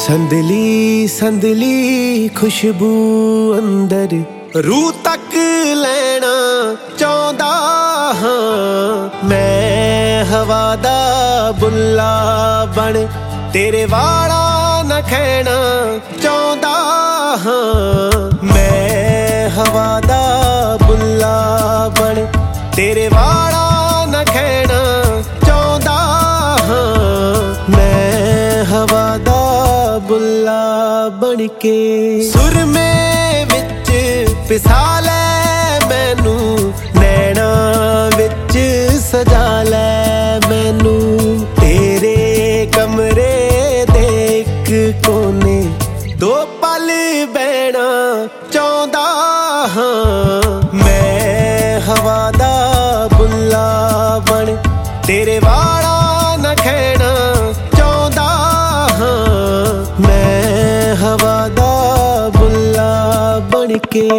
ਸੰਦਲੀ ਸੰਦਲੀ ਖੁਸ਼ਬੂ ਅੰਦਰ ਰੂਹ ਤੱਕ ਲੈਣਾ ਚਾਹੁੰਦਾ ਹਾਂ। ਮੈਂ ਹਵਾ ਦਾ ਬੁੱਲਾ ਬਣ ਤੇਰੇ ਵਾਲਾਂ ਨਾ ਖਹਿਣਾ ਚਾਹੁੰਦਾ ਹਾਂ। ਮੈਂ ਹਵਾ ਦਾ ਬੁੱਲਾ ਬਣ ਤੇਰੇ ਵਾਲਾਂ ਨਾ ਖਹਿਣਾ ਚਾਹੁੰਦਾ ਹਾਂ। ਮੈਂ ਹਵਾ ਦਾ ਬੁੱਲਾ ਬਣ ਕੇ ਸੁਰਮੇ ਵਿੱਚ ਪਿਸਾ ਲੈ ਮੈਨੂੰ, ਨੈਣਾ ਵਿੱਚ ਸਜਾ ਲੈ ਮੈਨੂੰ। ਤੇਰੇ ਕਮਰੇ ਦੇ ਇੱਕ ਕੋਨੇ ਦੋ ਪਲ ਬਹਿਣਾ ਚਾਹੁੰਦਾ ਹਾਂ। ਮੈਂ ਹਵਾ ਦਾ ਬੁੱਲਾ ਬਣ ਤੇਰੇ ਵਾਲਾਂ ਨਾ ਖਹਿਣਾ ਚਾਹੁੰਦਾ ਹਾਂ। ਮੈਂ ਹਵਾ ਦਾ ਬੁੱਲਾ ਬਣ ਕੇ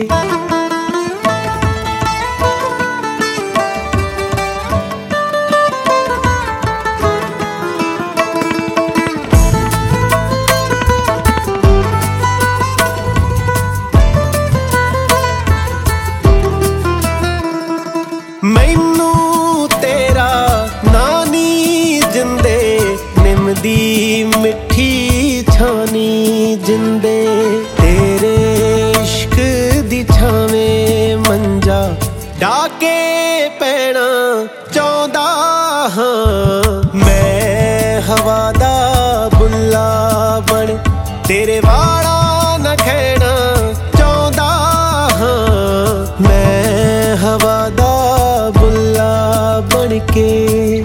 ਮੈਨੂੰ ਤੇਰਾ ਨਾਂ ਨੀ ਜਿੰਦੇ, ਨਿੰਮ ਦੀ ਮਿੱਠੀ ਛਾਨੀ ਜਿੰਦੇ। ਤੇਰੇ ਇਸ਼ਕ ਦੀ ਛਾਵੇਂ ਮੰਜਾ ਢਾ ਕੇ ਪੈਣਾ ਚਾਹੁੰਦਾ ਹਾਂ। ਮੈਂ ਹਵਾ ਦਾ ਬੁੱਲਾ ਬਣ ਤੇਰੇ ਵਾਲਾਂ ਨਾ ਖਹਿਣਾ ਚਾਹੁੰਦਾ ਹਾਂ। ਮੈਂ ਹਵਾ ਦਾ ਬੁੱਲਾ ਬਣ ਕੇ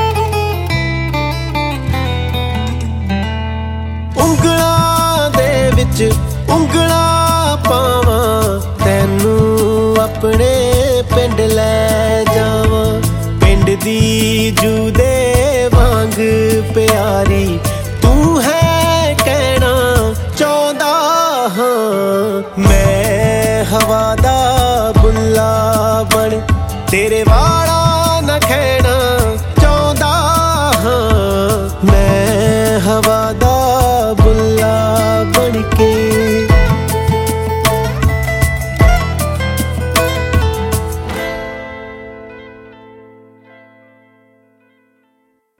ਉਂਗਲਾਂ ਦੇ ਵਿੱਚ ਉਂਗਲਾਂ ਪਾਵਾਂ, ਤੈਨੂੰ ਆਪਣੇ ਪਿੰਡ ਲੈ ਜਾਵਾਂ। ਪਿੰਡ ਦੀ ਜੂ ਦੇ ਵਾਂਗ ਪਿਆਰੀ ਤੂੰ ਹੈ ਕਹਿਣਾ ਚਾਹੁੰਦਾ ਹਾਂ। ਮੈਂ ਹਵਾ ਦਾ ਬੁੱਲਾ ਬਣ ਤੇਰੇ ਵਾਲਾਂ ਨਾ ਖਹਿਣਾ ਚਾਹੁੰਦਾ ਹਾਂ। ਮੈਂ ਹਵਾ ਦਾ